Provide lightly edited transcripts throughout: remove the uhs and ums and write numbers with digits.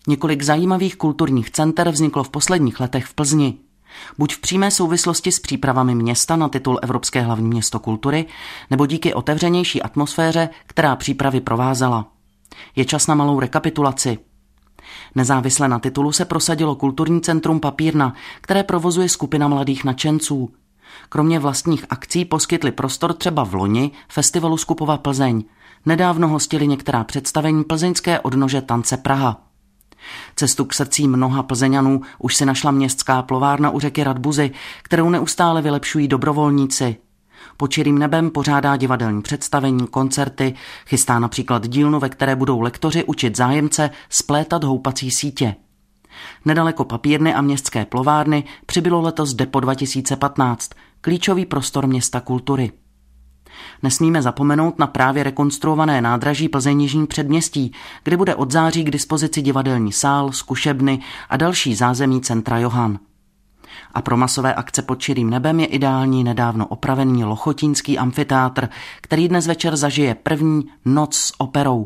Několik zajímavých kulturních center vzniklo v posledních letech v Plzni. Buď v přímé souvislosti s přípravami města na titul Evropské hlavní město kultury, nebo díky otevřenější atmosféře, která přípravy provázela. Je čas na malou rekapitulaci. Nezávisle na titulu se prosadilo kulturní centrum Papírna, které provozuje skupina mladých nadšenců. Kromě vlastních akcí poskytli prostor třeba v loni festivalu Skupova Plzeň. Nedávno hostili některá představení plzeňské odnože Tance Praha. Cestu k srdcím mnoha Plzeňanů už si našla městská plovárna u řeky Radbuzy, kterou neustále vylepšují dobrovolníci. Pod čirým nebem pořádá divadelní představení, koncerty, chystá například dílnu, ve které budou lektoři učit zájemce splétat houpací sítě. Nedaleko Papírny a městské plovárny přibylo letos Depo 2015, klíčový prostor města kultury. Nesmíme zapomenout na právě rekonstruované nádraží Plzeň-Jižní předměstí, kde bude od září k dispozici divadelní sál, zkušebny a další zázemí centra Johan. A pro masové akce pod čirým nebem je ideální nedávno opravený Lochotínský amfiteátr, který dnes večer zažije první noc s operou.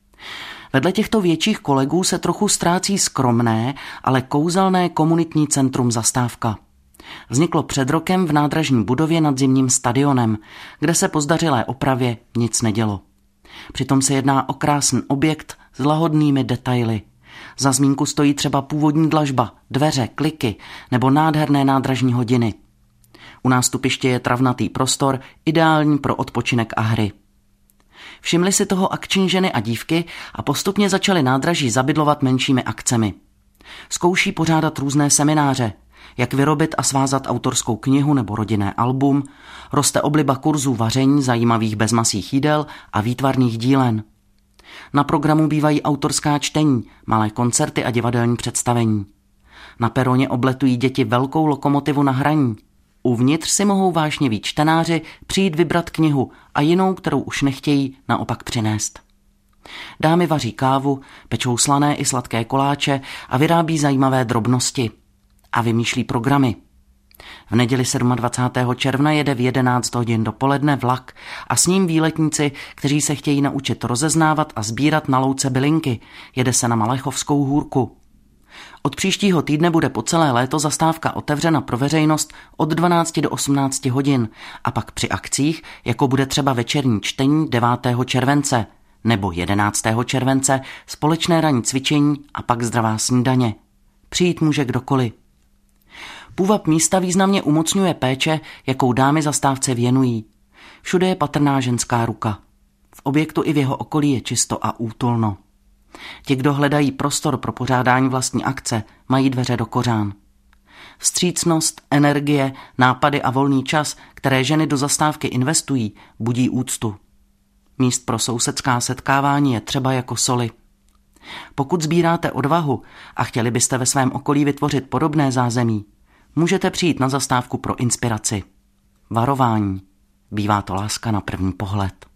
Vedle těchto větších kolegů se trochu ztrácí skromné, ale kouzelné komunitní centrum Zastávka. Vzniklo před rokem v nádražní budově nad zimním stadionem, kde se po zdařilé opravě nic nedělo. Přitom se jedná o krásný objekt s lahodnými detaily. Za zmínku stojí třeba původní dlažba, dveře, kliky nebo nádherné nádražní hodiny. U nástupiště je travnatý prostor, ideální pro odpočinek a hry. Všimli si toho akční ženy a dívky a postupně začaly nádraží zabydlovat menšími akcemi. Zkouší pořádat různé semináře, jak vyrobit a svázat autorskou knihu nebo rodinné album, roste obliba kurzů vaření zajímavých bezmasých jídel a výtvarných dílen. Na programu bývají autorská čtení, malé koncerty a divadelní představení. Na peroně obletují děti velkou lokomotivu na hraní. Uvnitř si mohou vášniví čtenáři přijít vybrat knihu a jinou, kterou už nechtějí, naopak přinést. Dámy vaří kávu, pečou slané i sladké koláče a vyrábí zajímavé drobnosti. A vymýšlí programy. V neděli 27. června jede v 11 hodin dopoledne vlak a s ním výletníci, kteří se chtějí naučit rozeznávat a sbírat na louce bylinky. Jede se na Malechovskou hůrku. Od příštího týdne bude po celé léto zastávka otevřena pro veřejnost od 12 do 18 hodin a pak při akcích, jako bude třeba večerní čtení 9. července nebo 11. července, společné ranní cvičení a pak zdravá snídaně. Přijít může kdokoliv. Půvab místa významně umocňuje péče, jakou dámy zastávce věnují. Všude je patrná ženská ruka. V objektu i v jeho okolí je čisto a útulno. Ti, kdo hledají prostor pro pořádání vlastní akce, mají dveře do kořán. Vstřícnost, energie, nápady a volný čas, které ženy do zastávky investují, budí úctu. Míst pro sousedská setkávání je třeba jako soli. Pokud sbíráte odvahu a chtěli byste ve svém okolí vytvořit podobné zázemí, můžete přijít na zastávku pro inspiraci. Varování. Bývá to láska na první pohled.